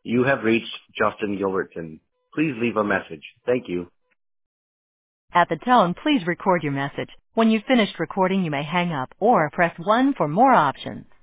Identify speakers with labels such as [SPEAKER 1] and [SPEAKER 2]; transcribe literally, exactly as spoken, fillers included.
[SPEAKER 1] You have reached Justin Gilbertson. Please leave a message. Thank you.
[SPEAKER 2] At the tone, please record your message. When you've finished recording, you may hang up or press one for more options.